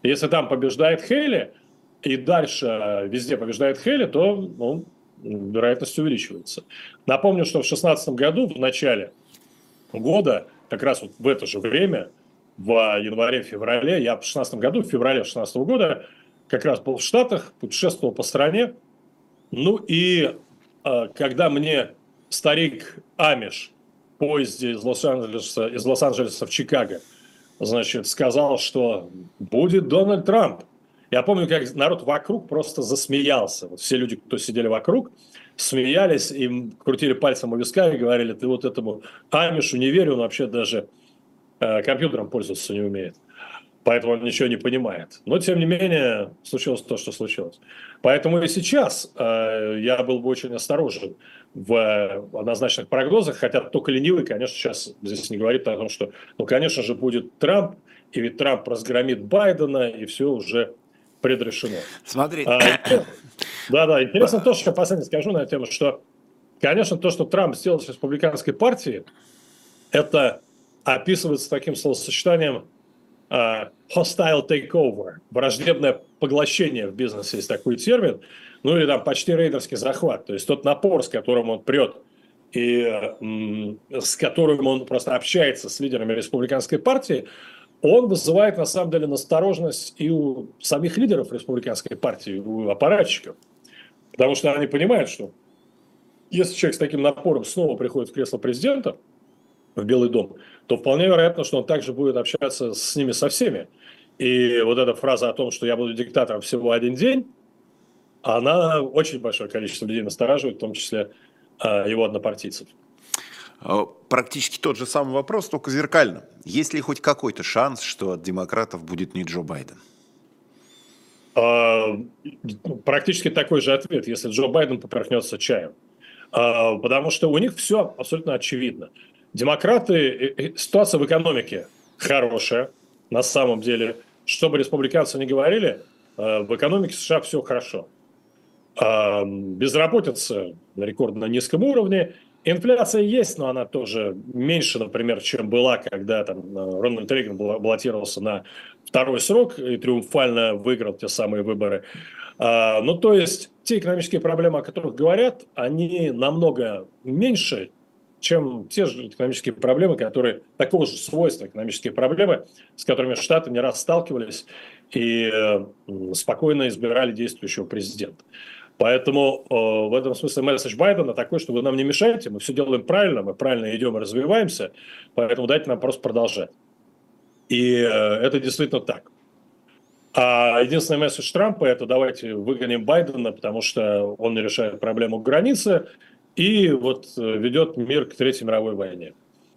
Если там побеждает Хейли, и дальше везде побеждает Хейли, то ну, вероятность увеличивается. Напомню, что в две тысячи шестнадцатом году, в начале года, как раз вот в это же время, в январе-феврале, я в две тысячи шестнадцатом году, в феврале две тысячи шестнадцатого года, как раз был в Штатах, путешествовал по стране. Ну и э, когда мне старик Амиш в поезде из Лос-Анджелеса, из Лос-Анджелеса в Чикаго, значит, сказал, что будет Дональд Трамп. Я помню, как народ вокруг просто засмеялся. Вот все люди, кто сидели вокруг, смеялись и крутили пальцем у виска и говорили: ты вот этому Амишу не верю, он вообще даже э, компьютером пользоваться не умеет. Поэтому он ничего не понимает. Но, тем не менее, случилось то, что случилось. Поэтому и сейчас э, я был бы очень осторожен в однозначных прогнозах, хотя только ленивый, конечно, сейчас здесь не говорит о том, что, ну, конечно же, будет Трамп, и ведь Трамп разгромит Байдена, и все уже предрешено. Смотри. Да-да, интересно то, что я последнее скажу на эту тему, что, конечно, то, что Трамп сделал с республиканской партией, это описывается таким словосочетанием Uh, hostile takeover, враждебное поглощение в бизнесе, есть такой термин, ну или там почти рейдерский захват, то есть тот напор, с которым он прет и м, с которым он просто общается с лидерами республиканской партии, он вызывает на самом деле настороженность и у самих лидеров республиканской партии, у аппаратчиков, потому что они понимают, что если человек с таким напором снова приходит в кресло президента, в Белый дом, то вполне вероятно, что он также будет общаться с ними со всеми. И вот эта фраза о том, что я буду диктатором всего один день, она очень большое количество людей настораживает, в том числе э, его однопартийцев. Практически тот же самый вопрос, только зеркально. Есть ли хоть какой-то шанс, что от демократов будет не Джо Байден? Э, практически такой же ответ, если Джо Байден поперхнется чаем. Э, потому что у них все абсолютно очевидно. Демократы, ситуация в экономике хорошая, на самом деле. Что бы республиканцы ни говорили, в экономике США все хорошо. Безработица на рекордно низком уровне. Инфляция есть, но она тоже меньше, например, чем была, когда там Рональд Рейган баллотировался на второй срок и триумфально выиграл те самые выборы. Ну, то есть, те экономические проблемы, о которых говорят, они намного меньше, чем те же экономические проблемы, которые такого же свойства экономические проблемы, с которыми Штаты не раз сталкивались и э, спокойно избирали действующего президента. Поэтому э, в этом смысле месседж Байдена такой, что вы нам не мешаете, мы все делаем правильно, мы правильно идем и развиваемся, поэтому дайте нам просто продолжать. И э, это действительно так. А единственный месседж Трампа – это давайте выгоним Байдена, потому что он не решает проблему границы, и вот ведет мир к Третьей мировой войне.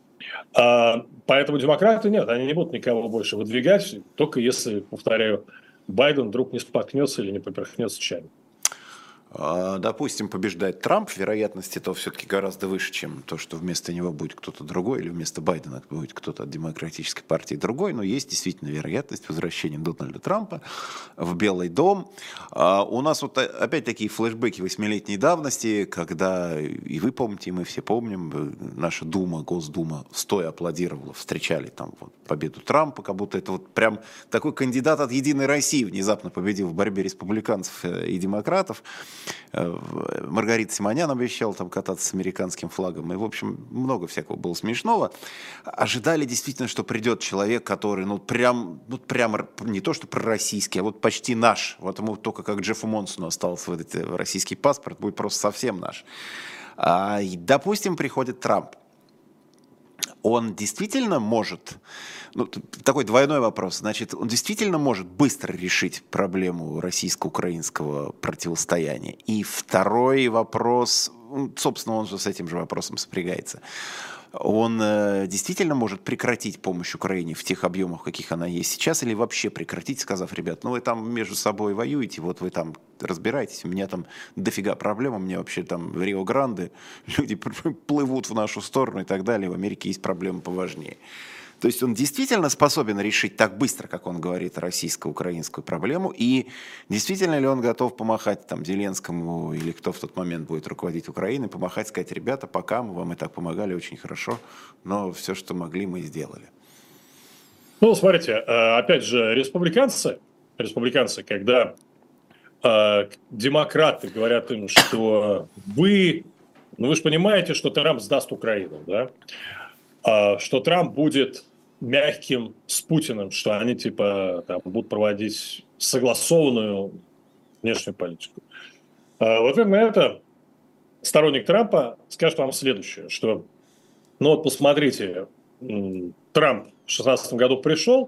А, поэтому демократы нет, они не будут никого больше выдвигать, только если, повторяю, Байден вдруг не споткнется или не поперхнется чаем. Допустим, побеждает Трамп, вероятность этого все-таки гораздо выше, чем то, что вместо него будет кто-то другой, или вместо Байдена будет кто-то от демократической партии другой, но есть действительно вероятность возвращения Дональда Трампа в Белый дом. У нас вот опять такие флешбеки восьмилетней давности, когда, и вы помните, и мы все помним, наша Дума, Госдума стоя аплодировала, встречали там вот победу Трампа, как будто это вот прям такой кандидат от Единой России внезапно победил в борьбе республиканцев и демократов. Маргарита Симонян обещала там кататься с американским флагом. И, в общем, много всякого было смешного. Ожидали действительно, что придет человек, который, ну, прям, ну, прям не то, что пророссийский, а вот почти наш. Вот ему только как Джеффу Монсону остался выдать российский паспорт, будет просто совсем наш. А, и, допустим, приходит Трамп. Он действительно может, ну, такой двойной вопрос, значит, он действительно может быстро решить проблему российско-украинского противостояния. И второй вопрос, собственно, он же с этим же вопросом сопрягается. Он э, действительно может прекратить помощь Украине в тех объемах, каких она есть сейчас, или вообще прекратить, сказав: ребят, ну вы там между собой воюете, вот вы там разбирайтесь, у меня там дофига проблем, у меня вообще там в Рио-Гранде люди плывут в нашу сторону и так далее, в Америке есть проблемы поважнее. То есть он действительно способен решить так быстро, как он говорит, российско-украинскую проблему, и действительно ли он готов помахать там Зеленскому или кто в тот момент будет руководить Украиной, помахать, сказать: ребята, пока, мы вам и так помогали очень хорошо, но все, что могли, мы сделали. Ну, смотрите, опять же, республиканцы республиканцы, когда э, демократы говорят им, что вы, ну вы же понимаете, что Трамп сдаст Украину, да? А, что Трамп будет мягким с Путиным, что они типа там, будут проводить согласованную внешнюю политику. А, вот на это сторонник Трампа скажет вам следующее, что ну вот посмотрите, Трамп в две тысячи шестнадцатом году пришел,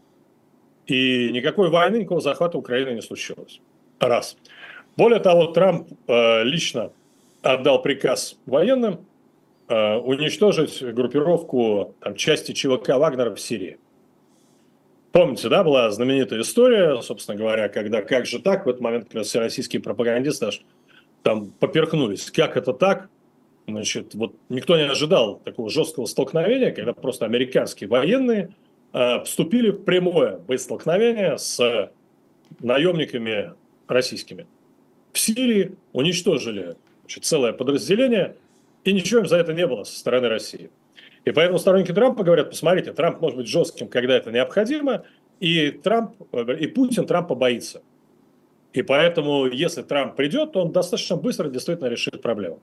и никакой войны, никакого захвата Украины не случилось. Раз. Более того, Трамп э, лично отдал приказ военным э, уничтожить группировку там, части ЧВК Вагнера в Сирии. Помните, да, была знаменитая история, собственно говоря, когда как же так, в этот момент как раз все российские пропагандисты аж там поперхнулись. Как это так? Значит, вот никто не ожидал такого жесткого столкновения, когда просто американские военные э, вступили в прямое боестолкновение с наемниками российскими. В Сирии уничтожили, значит, целое подразделение, и ничего им за это не было со стороны России. И поэтому сторонники Трампа говорят, посмотрите, Трамп может быть жестким, когда это необходимо, и, Трамп, и Путин Трампа боится. И поэтому, если Трамп придет, то он достаточно быстро действительно решит проблему.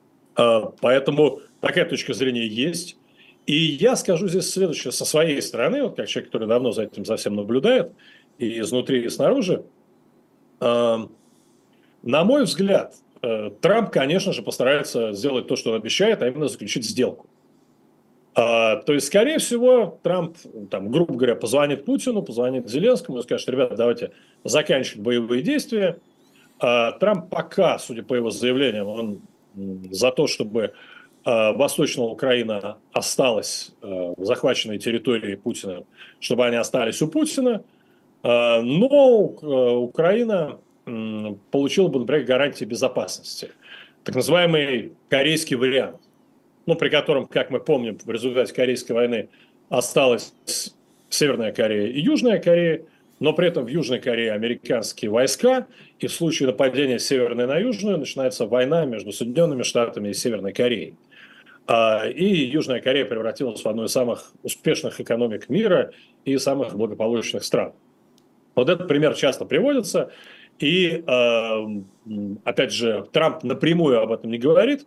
Поэтому такая точка зрения есть. И я скажу здесь следующее со своей стороны, вот как человек, который давно за этим за всем наблюдает, и изнутри, и снаружи. На мой взгляд, Трамп, конечно же, постарается сделать то, что он обещает, а именно заключить сделку. То есть, скорее всего, Трамп, там, грубо говоря, позвонит Путину, позвонит Зеленскому и скажет, ребята, давайте заканчивать боевые действия. Трамп пока, судя по его заявлениям, он за то, чтобы Восточная Украина осталась в захваченной территории Путина, чтобы они остались у Путина. Но Украина получила бы, например, гарантии безопасности. Так называемый корейский вариант, ну, при котором, как мы помним, в результате Корейской войны осталась Северная Корея и Южная Корея, но при этом в Южной Корее американские войска, и в случае нападения Северной на Южную начинается война между Соединенными Штатами и Северной Кореей. И Южная Корея превратилась в одну из самых успешных экономик мира и самых благополучных стран. Вот этот пример часто приводится, и, опять же, Трамп напрямую об этом не говорит,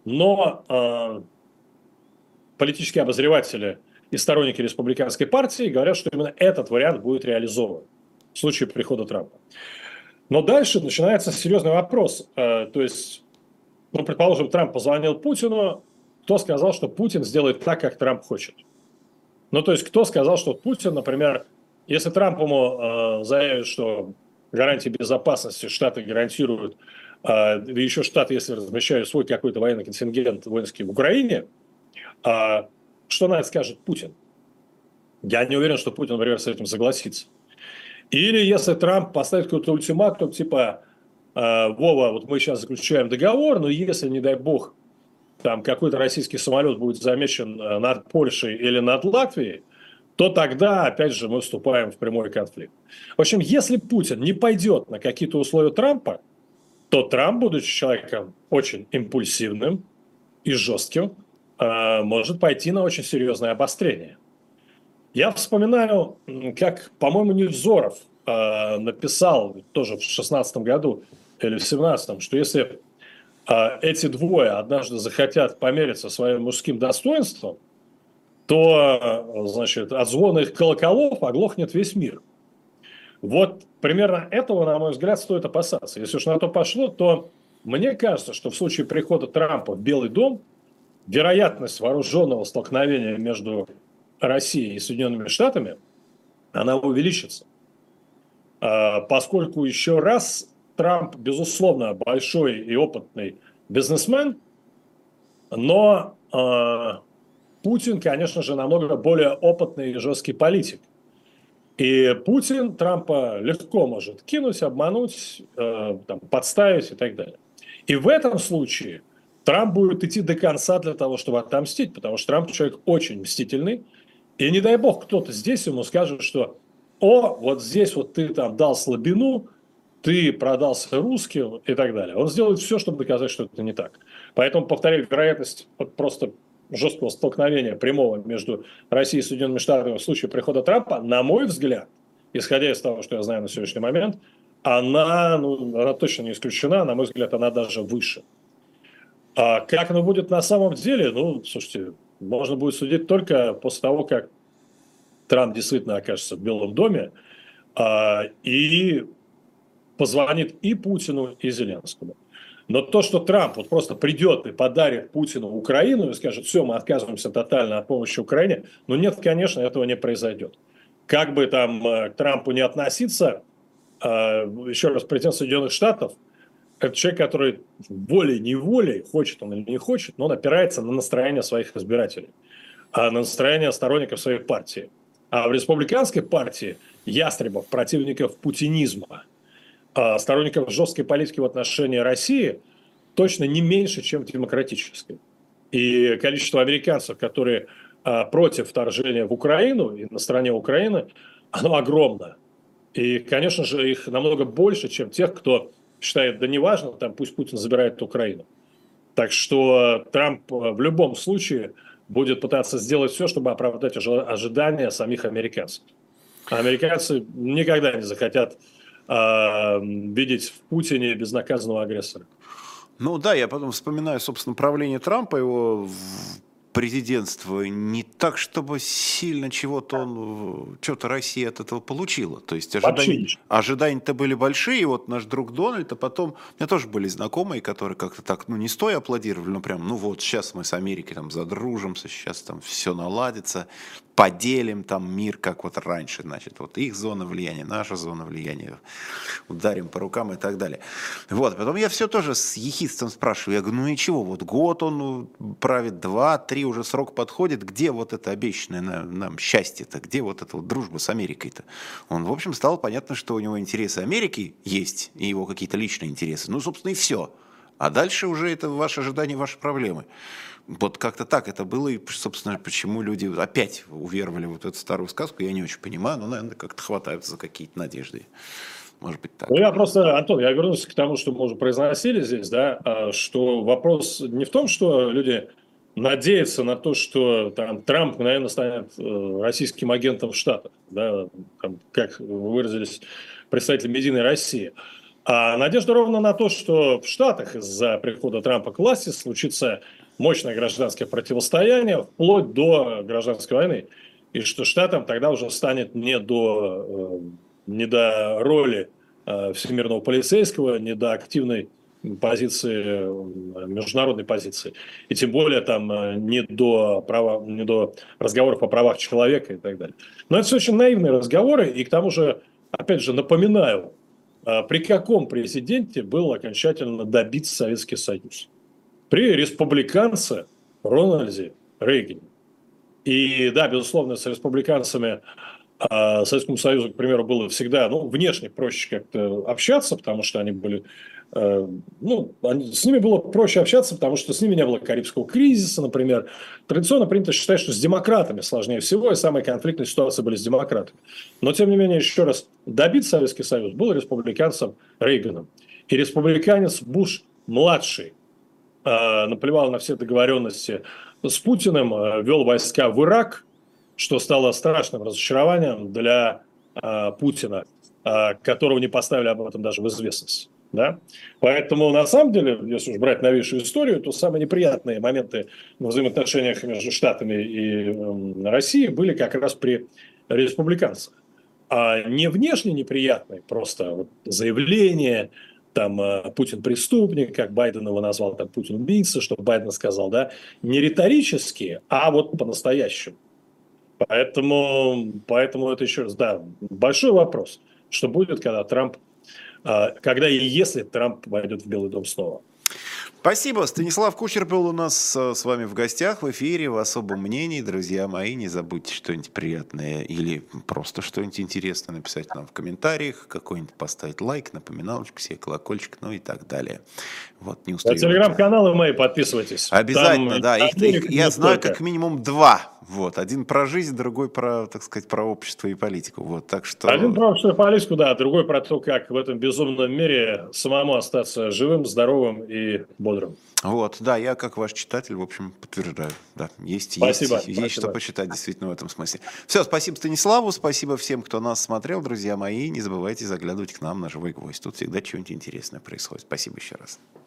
но политические обозреватели и сторонники республиканской партии говорят, что именно этот вариант будет реализован в случае прихода Трампа. Но дальше начинается серьезный вопрос. То есть, ну, предположим, Трамп позвонил Путину, кто сказал, что Путин сделает так, как Трамп хочет? Ну, то есть, кто сказал, что Путин, например, если Трамп ему э, заявит, что гарантии безопасности Штаты гарантируют, э, и еще Штаты, если размещают свой какой-то военный контингент воинский в Украине, э, что на это скажет Путин? Я не уверен, что Путин, например, с этим согласится. Или если Трамп поставит какой-то ультиматум, типа, э, Вова, вот мы сейчас заключаем договор, но если, не дай бог, там какой-то российский самолет будет замечен над Польшей или над Латвией, то тогда, опять же, мы вступаем в прямой конфликт. В общем, если Путин не пойдет на какие-то условия Трампа, то Трамп, будучи человеком очень импульсивным и жестким, может пойти на очень серьезное обострение. Я вспоминаю, как, по-моему, Невзоров написал тоже в шестнадцатом году или в семнадцатом, что если эти двое однажды захотят помериться своим мужским достоинством, то, значит, от звона их колоколов оглохнет весь мир. Вот примерно этого, на мой взгляд, стоит опасаться. Если уж на то пошло, то мне кажется, что в случае прихода Трампа в Белый дом вероятность вооруженного столкновения между Россией и Соединенными Штатами, она увеличится. Поскольку еще раз Трамп, безусловно, большой и опытный бизнесмен, но Путин, конечно же, намного более опытный и жесткий политик. И Путин Трампа легко может кинуть, обмануть, э, там, подставить и так далее. И в этом случае Трамп будет идти до конца для того, чтобы отомстить, потому что Трамп человек очень мстительный. И не дай бог кто-то здесь ему скажет, что «О, вот здесь вот ты там дал слабину, ты продался русским» и так далее. Он сделает все, чтобы доказать, что это не так. Поэтому, повторяю, вероятность просто жесткого столкновения прямого между Россией и Соединенными Штатами в случае прихода Трампа, на мой взгляд, исходя из того, что я знаю на сегодняшний момент, она, ну, она точно не исключена, на мой взгляд, она даже выше. А как оно будет на самом деле, ну, слушайте, можно будет судить только после того, как Трамп действительно окажется в Белом доме а, и позвонит и Путину, и Зеленскому. Но то, что Трамп вот просто придет и подарит Путину Украину и скажет, все, мы отказываемся тотально от помощи Украине, ну нет, конечно, этого не произойдет. Как бы там к Трампу не относиться, еще раз, президент Соединенных Штатов – это человек, который волей-неволей, хочет он или не хочет, но он опирается на настроение своих избирателей, а на настроение сторонников своей партии. А в республиканской партии ястребов, противников путинизма, сторонников жесткой политики в отношении России точно не меньше, чем в демократической. И количество американцев, которые против вторжения в Украину и на стороне Украины, оно огромно. И, конечно же, их намного больше, чем тех, кто считает, да неважно, там пусть Путин забирает Украину. Так что Трамп в любом случае будет пытаться сделать все, чтобы оправдать ожидания самих американцев. А американцы никогда не захотят э, видеть в Путине безнаказанного агрессора. Ну да, я потом вспоминаю, собственно, правление Трампа, его президентство, не так, чтобы сильно чего-то он, что-то Россия от этого получила. То есть ожидания, ожидания-то были большие, вот наш друг Дональд, а потом, у меня тоже были знакомые, которые как-то так, ну не стоя аплодировали, но прям, ну вот сейчас мы с Америкой там задружимся, сейчас там все наладится, поделим там мир, как вот раньше, значит, вот их зона влияния, наша зона влияния, ударим по рукам и так далее. Вот, потом я все тоже с ехидством спрашиваю, я говорю, ну и чего, вот год он правит, два, три, уже срок подходит, где вот это обещанное нам, нам счастье-то, где вот эта вот дружба с Америкой-то? Он, в общем, стало понятно, что у него интересы Америки есть, и его какие-то личные интересы, ну, собственно, и все. А дальше уже это ваши ожидания, ваши проблемы. Вот как-то так это было, и, собственно, почему люди опять уверовали в вот эту старую сказку, я не очень понимаю, но, наверное, как-то хватаются за какие-то надежды. Может быть так. Ну, я просто, Антон, я вернусь к тому, что мы уже произносили здесь, да, что вопрос не в том, что люди надеются на то, что там, Трамп, наверное, станет российским агентом в Штатах, да, там, как выразились представители «Медийной России». А надежда ровно на то, что в Штатах из-за прихода Трампа к власти случится мощное гражданское противостояние вплоть до гражданской войны. И что Штатам тогда уже станет не до, не до роли всемирного полицейского, не до активной позиции, международной позиции. И тем более там не до, права, не до разговоров о правах человека и так далее. Но это все очень наивные разговоры. И к тому же, опять же, напоминаю, при каком президенте был окончательно добит Советский Союз? При республиканце Рональде Рейгане. И да, безусловно, с республиканцами э, Советскому Союзу, к примеру, было всегда, ну, внешне проще как-то общаться, потому что они были, э, ну, они, с ними было проще общаться, потому что с ними не было Карибского кризиса, например. Традиционно принято считать, что с демократами сложнее всего, и самые конфликтные ситуации были с демократами. Но, тем не менее, еще раз, добит Советский Союз был республиканцем Рейганом. И республиканец Буш-младший э, наплевал на все договоренности с Путиным, э, вел войска в Ирак, что стало страшным разочарованием для э, Путина, э, которого не поставили об этом даже в известность. Да? Поэтому, на самом деле, если уж брать новейшую историю, то самые неприятные моменты в взаимоотношениях между Штатами и э, Россией были как раз при республиканцах. А не внешне неприятные, просто вот заявление, там, э, Путин преступник, как Байден его назвал, там, Путин убийца, что Байден сказал, да, не риторические, а вот по-настоящему. Поэтому, поэтому это еще раз, да, большой вопрос, что будет, когда Трамп, когда и если Трамп войдет в Белый дом снова. Спасибо. Станислав Кучер был у нас с вами в гостях в эфире в особом мнении. Друзья мои, не забудьте что-нибудь приятное или просто что-нибудь интересное написать нам в комментариях, какой-нибудь поставить лайк, напоминалочку, себе колокольчик, ну и так далее. Вот, не устаю. На телеграм-каналы мои подписывайтесь. Обязательно, Там, да. Их, их, я знаю как минимум два. Вот. Один про жизнь, другой про, так сказать, про общество и политику. Вот. Так что... Один про общество и политику, да, другой про то, как в этом безумном мире самому остаться живым, здоровым и бодрым. Вот, да, я как ваш читатель, в общем, подтверждаю. Да, есть, Спасибо, есть, есть спасибо. что почитать действительно в этом смысле. Все, спасибо Станиславу, спасибо всем, кто нас смотрел, друзья мои. Не забывайте заглядывать к нам на «Живой гвоздь». Тут всегда что-нибудь интересное происходит. Спасибо еще раз.